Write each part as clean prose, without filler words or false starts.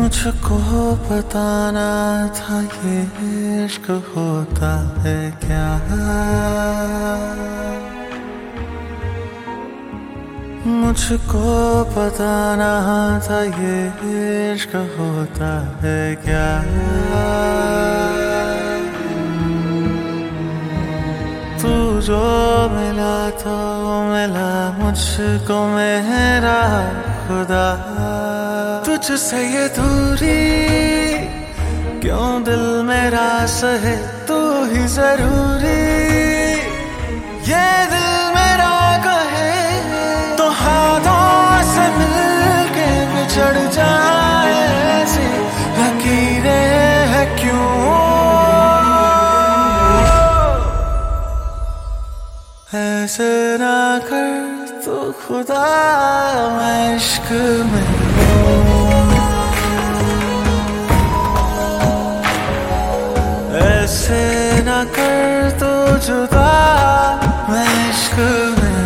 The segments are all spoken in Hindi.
मुझको बताना था ये इश्क होता है क्या। मुझको बताना था ये इश्क होता है क्या। तू जो मिला तो मिला मुझको मेरा खुदा। तुझसे ये दूरी क्यों दिल मेरा सहे, तू ही जरूरी। ये दिल मेरा कहे तो हाथों से मिलके बिछड़ जाए ऐसी लकीरें हैं क्यों। ऐसे ना कर तो खुदा मैं इश्क में ऐसे ना कर तो जुदा मैं इश्क में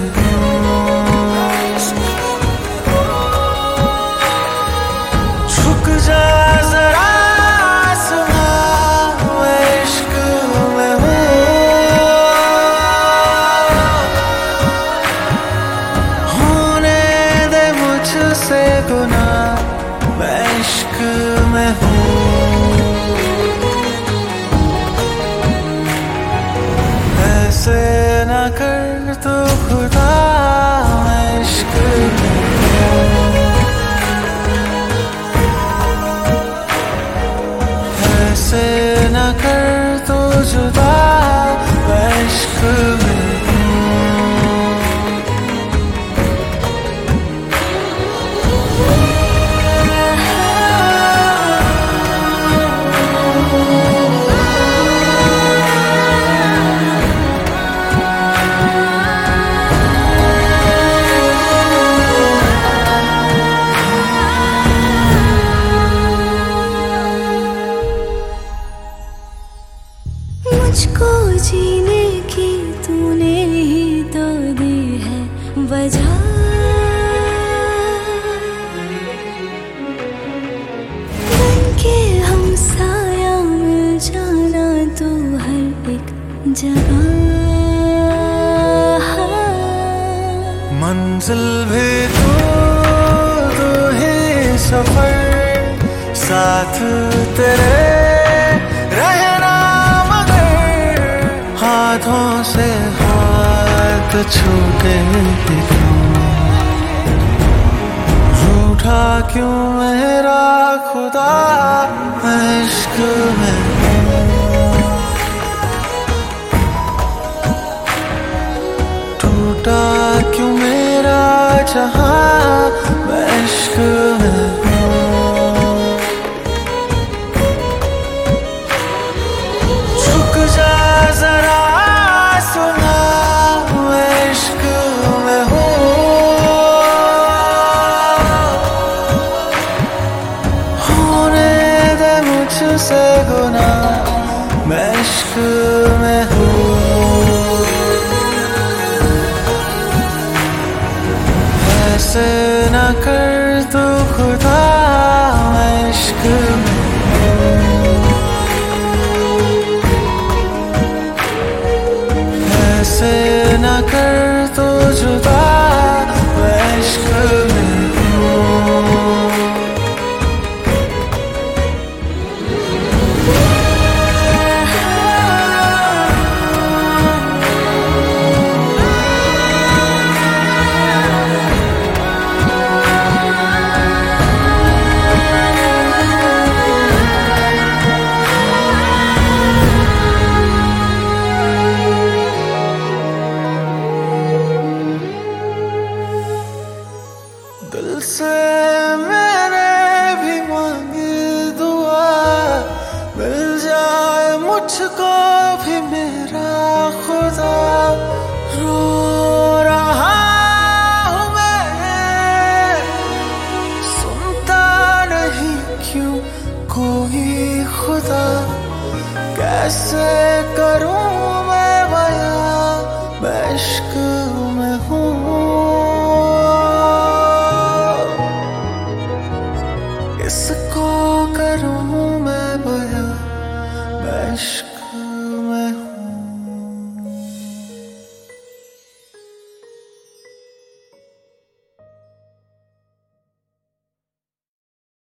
झुक जा जरा आसमां मैं इश्क में होने दे मुझसे गुनाह मैं इश्क में हूँ। ऐसे ना कर तो खुदा मैं इश्क में ऐसे ना कर तो जुदा मैं इश्क में मुझको जीने की तूने ही तो दी है वजह। बनके हम साया मिल जाना तो हर एक जगह। मंजिल भी तू ही सफर साथ तेरे रहना हाथों से हाथ छूटे क्यों। रूठा क्यों मेरा खुदा मैं इश्क में टूटा क्यों मेरा जहां मैं इश्क में झुक जा जरा से गुना मैं इश्क में हूँ। ऐसे ना कर तो खुदा मैं इश्क में ऐसे ना कर तो